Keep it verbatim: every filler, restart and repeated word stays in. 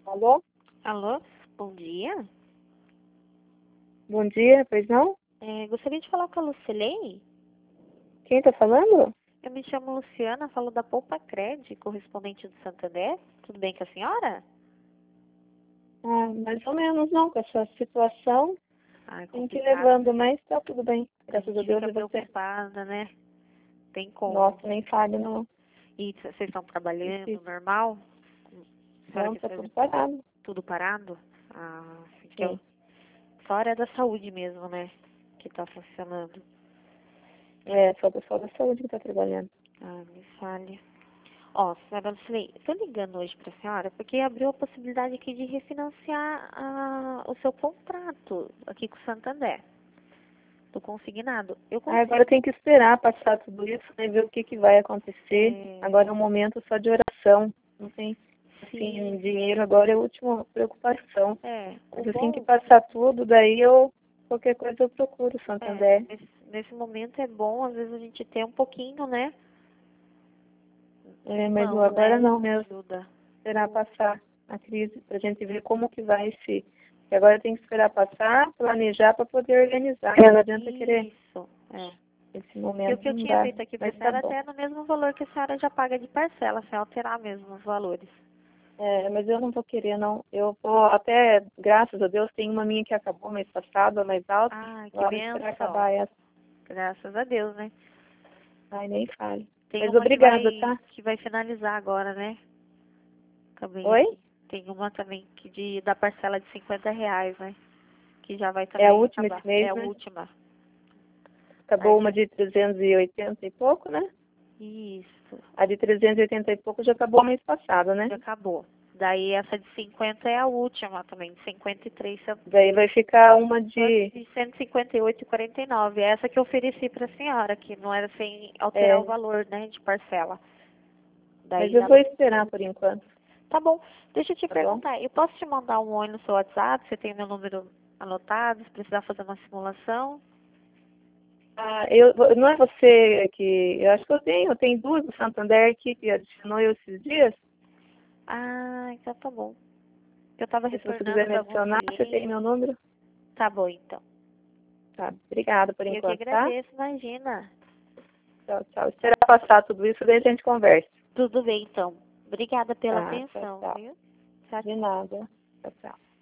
Alô? Alô, bom dia. Bom dia, pois não? É, gostaria de falar com a Lucilei. Quem tá falando? Eu me chamo Luciana, falo da Poupa Cred, correspondente do Santander. Tudo bem com a senhora? Ah, mais ou menos não, com essa situação. Ah, é Tem que ir complicado. levando, mas tá tudo bem. A Graças a gente Deus fica e você. preocupada, né? Tem como. Nossa, nem fale não. E c- vocês estão trabalhando Difícil. normal? A senhora Não, quer tá saber tudo parado. tudo parado? Ah, assim, que eu... Sim. Só a área da saúde mesmo, né? Que tá funcionando. É, só o pessoal da saúde que tá trabalhando. Ah, me fale. Ó, senhora Lucilei, estou ligando hoje para a senhora porque abriu a possibilidade aqui de refinanciar a, o seu contrato aqui com o Santander, do consignado. Eu Ah, consigo. agora tem que esperar passar tudo isso, né? Ver o que, que vai acontecer. É, Agora é um momento só de oração. Não tem, sim, assim, dinheiro agora é a última preocupação. é. O Mas assim que bom, passar tudo, daí eu, qualquer coisa eu procuro o é, Santander. nesse, nesse momento é bom, às vezes a gente ter um pouquinho, né? É, Em mas mão, agora né? não mesmo. Ajuda. Esperar passar a crise para a gente ver como que vai se. E agora tem que esperar passar, planejar para poder organizar. Não adianta querer Isso, é. esse E o momento, que eu não tinha dá. feito aqui para a Mas tá senhora bom. até é no mesmo valor que a senhora já paga de parcela, sem alterar mesmo os valores. É, mas eu não vou querer, não. Eu vou até, graças a Deus, tem uma minha que acabou mês passado, a mais alta. Ah, que Agora esperar benção. acabar essa. Graças a Deus, né? Ai, nem fale. Tem Mas uma que obrigada, vai tá? que vai finalizar agora, né? Também Oi? aqui. Tem uma também que de da parcela de cinquenta reais, né? Que já vai É a também última acabar. esse mês, É a né? última. Acabou Aí uma já. de trezentos e oitenta e pouco, né? Isso. A de trezentos e oitenta e pouco já acabou mês passado, né? Já acabou. Daí essa de cinquenta é a última também, de cinquenta e três centavos. Daí vai ficar uma de. De cento e cinquenta e oito e quarenta e nove. É essa que eu ofereci para a senhora, que não era sem alterar o É, valor, né, de parcela. mas Daí eu dá. vou esperar por enquanto, Tá bom. Deixa eu te tá bom? perguntar, eu posso te mandar um oi no seu WhatsApp? Você tem meu número anotado? Se precisar fazer uma simulação? Ah, eu, não é você que. Eu acho que eu tenho, eu tenho duas do Santander aqui que adicionou eu esses dias. Ah, então tá bom. Eu tava E se você retornando quiser me para alguns adicionar, você tem clientes. meu número? Tá bom, então. Tá, obrigada por Eu que enquanto, tá? agradeço, imagina. Tchau, tchau. Esperar passar tudo isso, daí a gente conversa. Tudo bem, então. Obrigada pela Tá, tchau, atenção, tchau. viu? Tchau, De tchau. nada. Tchau, tchau.